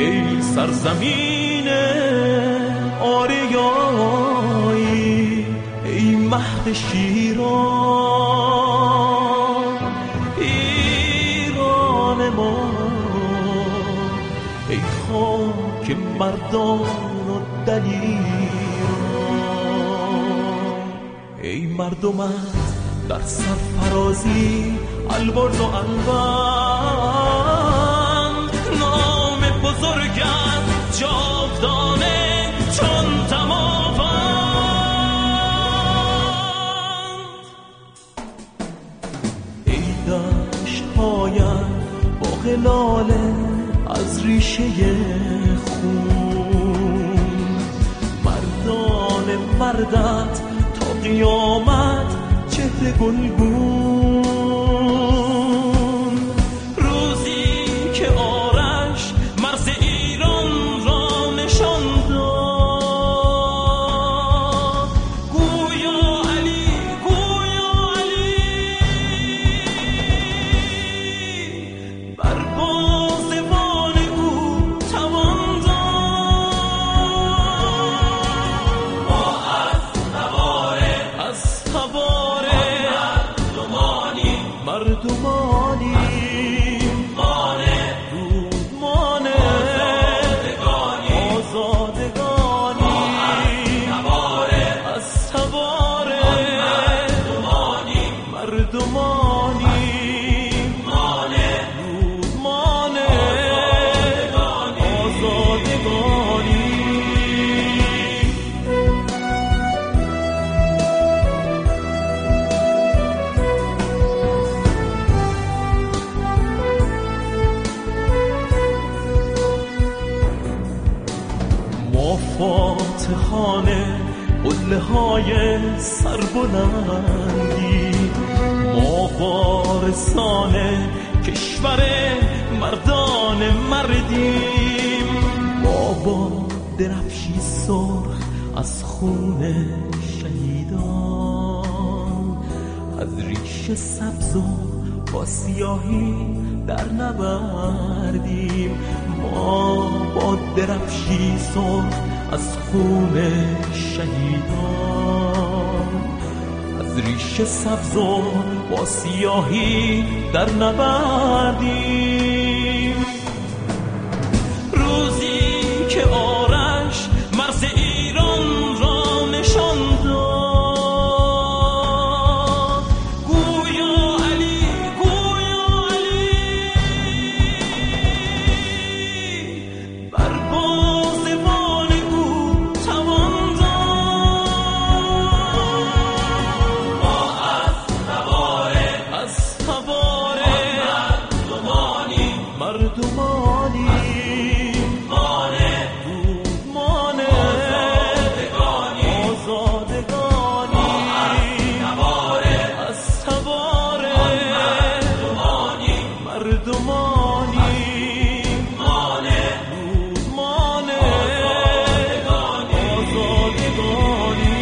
ای سرزمین آریایی، ای مهد شیران، ایران ما، ای خاک مردان و دلیران، ای مردمت در سرفرازی البرز و الوند، نام بزرگت جاودانه چون دماوند. ای دشت‌هایت با غلاله از ریشه خون، مردان مردت تا قیامت چهره گلگون، روزی که آرش مرز ایران را نشان داد، گویا علی گویا علی، بر بازوان او توان داد. ما از سواره مردمانی، رودمانه آزادگانی، از سواره مردمانی، رودمانه آزادگانی. فاتحانه قله های سربلندی، ما وارثان کشور مردان مردیم، ما با درفشی سرخ از خون شهیدان، از ریش سبز و با سیاهی در نبردیم، ما با درفشی سرخ از خون شهیدان، از ریش سبز و با سیاهی در نبردیم، روزی که آرش مرز ایران را نشان داد، گویا علی گویا علی، بر بازوان او توان داد. ما از سواره مردمانی، رودمانه آزادگانی، از سواره مردمانی، رودمانه آزادگانی.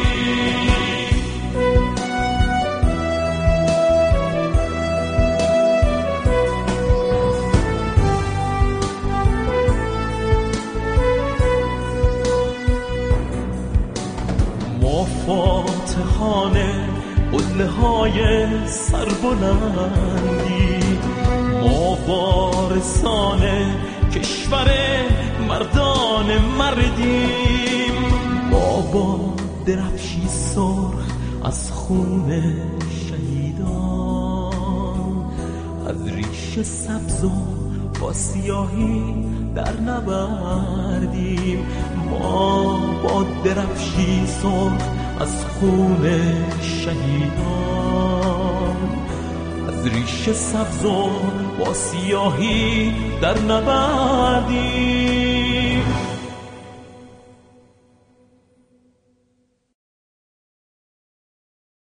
ما فاتحانه قله های سربلندی، ما وارثان کشور مردان مردیم، ما با درفشی سرخ از خون شهیدان، از ریش سبز و با سیاهی در نبردیم، ما با درفشی سرخ از خون شهیدان، از ریش سبز و با سیاهی در نبردیم.